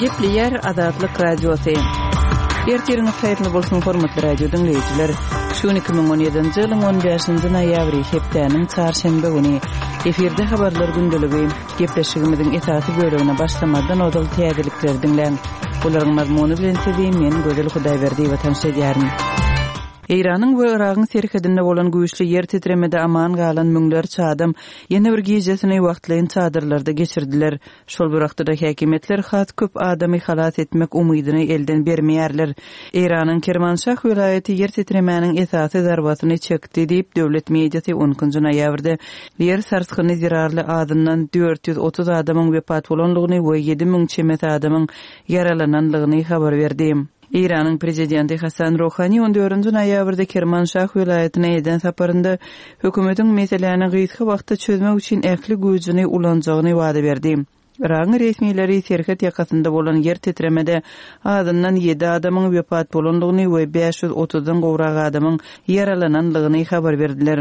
Gepleyer Azatlyk Radiosu. Ertiriniz haýyrly bolsun hormatly radio dinleýijiler. Şu 2017-nji ýylyň 15-nji noýabry hepdeniň çarşembe güni efirde habarlar gündəligi gepleşigimiziň esasy bölümine başlamadan odal täzelikler dinleň. Olaryň mazmuny bilen sizin men Gözel Hudaýberdiýew tanış edýärin. Iranyň we Iragyň serhedinde bolan güýçli yer titremede aman galan müňlerçe adam ýene bir geceşini wagtlaýyn çadyrlarda geçirdiler. Şol wagtda häkimetler has köp adamy halat etmek umydyny elden bermeýärler. Iranyň Kermanşah welaýaty yer titremeniň esasy zarbatyny çekdi diýip döwlet mediasy 10-njy noýabrda yer sarsgyny zirarly adından 430 adamyň wepat bolanlygyny we 7000 çemet adamyň yaralananlygyny habar berdi. İran'ın prezidenti Hasan Rouhani 14-nji noýabrda Kermanşah welaýatyna eden saparynda hökümetiň meselelerini gysga wagtda çözmek üçin ähli güýjüni ulanjagyny wada berdi. Iran resmiýetleri serhet ýakasynda bolan yer titremede adından 7 adamyň wepat bolanlygyny we 530-dan gowrak adamyň yaralananlygyny habar berdiler.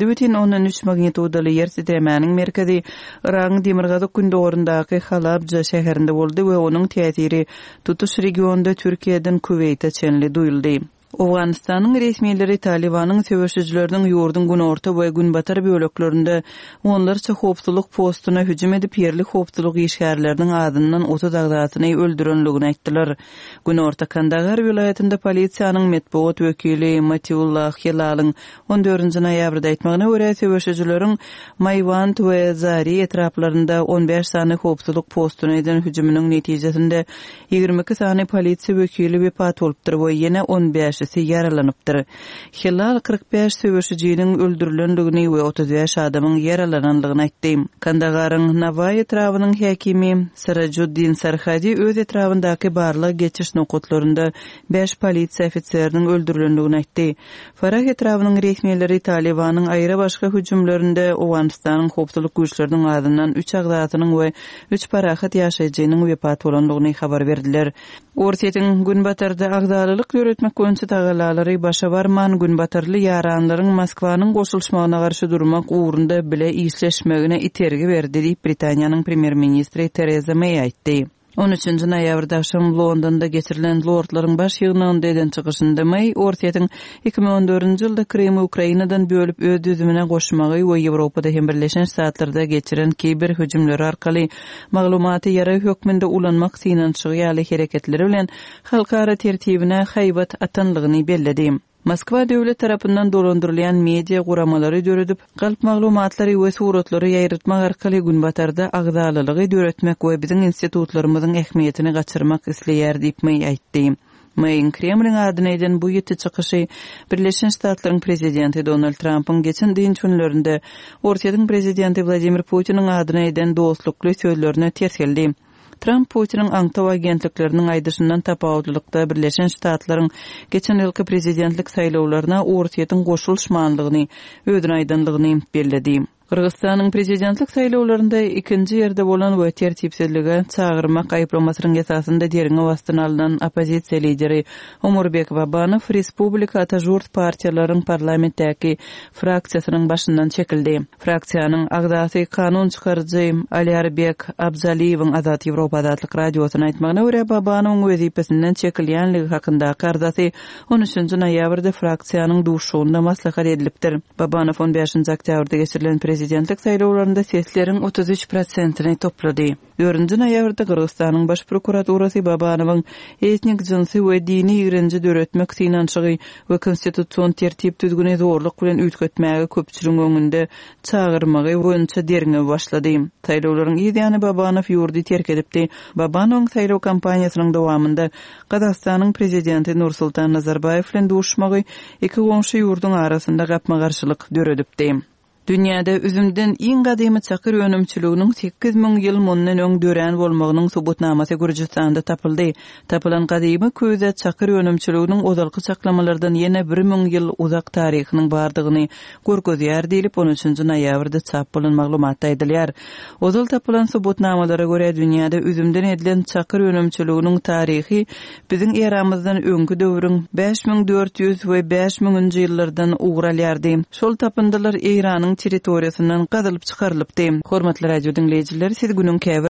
7,13 magnitudaly yer titremeniň merkezi Iran Demirgazyk gündöwründaky Halabja şäherinde boldy we onuň täsiri tutuş regionda Türkiýeden Kuweyt'e çenli duyuldy. Awganistanyň resmiýetleri Talibanyň söwüşçüleriniň ýurdun günorta we günbatar böleklerinde onlarça howpsuzlyk postuna hüjüm edip yerli howpsuzlyk işgärleriniň adından 30 agdatyny öldürenligini aýtdylar. Günorta Kandahar welaýatynda polisiýanyň medeniýet wekili Matiullah Hilalyň 14-nji noýabrda aýtmagyna görä söwüşçüleriň Mayvand we Zari etraplarynda 15 sany howpsuzlyk postuna eden hüjüminiň netijesinde 22 sany polisiýa wekili wepat bolupdyr we ýene 15 yaralanypdyr. Hilal 45 söwüşçüniň öldürilendigini we 35 adamyň yaralananlygyny aýtdy. Kandaharyň Navay etrawynyň häkimi Sirajuddin Sarhadi öz etrawyndaky barlyk geçiş nokatlarynda 5 polisiýa ofitseriniň öldürilendigini aýtdy. Farah etrawynyň resmiýetleri Talibanyň aýra başga hüjümlerinde Awganistanyň howpsuzlyk güýçleriniň adından 3 agdatynyň we 3 parahat ýaşaýjynyň wepat bolanlygyny habar berdiler. Ortaýyň günbatarda agdalylyk ýöretmek goýunça tagalalary başa barman günbatarly ýaranlaryň Moskwanyň goşulmagyna garşy durmak uğrunda bile işleşmegine itergi berdi diýip Britaniýanyň premier ministri Theresa May aýtdy. 13-nji noýabrda akşam Londonda geçirilen lordlaryň baş ýygnynda eden çykyşynda May ortaýyň 2014-nji ýylda Krymy Ukrainadan bölüp öz düzümine goşmagy we Ýewropada hem Birleşen Ştatlarda geçiren kiber hüjümleri arkaly maglumaty ýara hökmünde ulanmak synançygy ýaly hereketleri bilen halkara tertibine haýbat atanlygyny belledi. Moskwa döwlet tarapyndan dolandyrylýan media guramalary döredip, galp maglumatlary we suratlary ýaýratmak arkaly günbatarda agdalylygy döretmek we biziň institutlarymyzyň ähmiýetini gaçyrmak isleýär diýip May aýtdy. May'ın Kremlin adyna eden bu ýeti çykyşy Birleşen Ştatlaryň prezidenti Donald Trump'yň geçen dinç günlerinde Ortaýyň prezidenti Vladimir Putiniň adyna eden dostlukly sözlerine ters geldi. Trump Putiniň aňtaw agentlikleriniň aýdyşyndan tapawutlykda Birleşen Ştatlaryň geçen ýylky prezidentlik saýlawlaryna Ortaýyň goşulmagyny ödün aýdanlygyny belledi. Kırgızstanyň prezidentlik saýlawlarynda 2-nji ýerde bolan we tertipsizlige çağırmak aýplamasynyň esasynda deriňe wagtdan alynan opozisiýa lideri Omurbek Babanow Respublika Atajurt partiýalaryň parlamentdäki fraksiýasynyň başyndan çekildi. Fraksiýanyň agdasy kanun çykarjy Aliarbek Abzaliýewiň Azat Ýewropa adly radiosyna aýtmagyna görä Babanowyň wezipesinden çekilýänligi hakynda gardasy 13-nji noýabrda fraksiýanyň duşugynda maslahat edilipdir. Babanow 15-nji oktýabrda geçirilen prezidentlik saýlawlarynda sesleriň 33%-ni toplady. 4-nji noýabrda Kyrgyzstanyň baş prokuraturasy Babanowyň etnik, jinsy we dini ýigrenji döretmek synançygy we konstitusiýon tertip düzgüne zorluk bilen ütgetmäge köpçüliň öňünde çağırmagy boýunça deriňe başlady. Saýlawlaryň ýygyny Babanow ýurdy terk edipdi. Babanowyň saýlaw kampaniýasynyň dowamında Kazakstanyň prezidenti Nursultan Nazarbayew bilen duşmagy iki goňşy ýurdun arasynda gapma garşylyk döredipdi. Dünýäde üzümden iň gadymy çakyr önümçiliginiň 8000 ýyl mundan öň dören bolmagynyň subutnamasy Gürjistanda tapyldy. Tapylan gadymy köýde çakyr önümçiliginiň ozalky çaklamalardan ýene 1000 ýyl uzak taryhynyň bardygyny görkezýär diýilip 13-nji noýabrda çap bolan maglumatda aýdylýar. Ozal tapylan subutnamalara görä dünýäde üzümden edilen çakyr önümçiliginiň taryhy biziň eramyzdan öňkü döwrüň 5400 we 5000-nji ýyllardan ugralýardy. Şol tapyndylar Iranyň territoriýasyndan gazylyp çykarylypdy. Hormatly radio dinleýijiler, siz günüň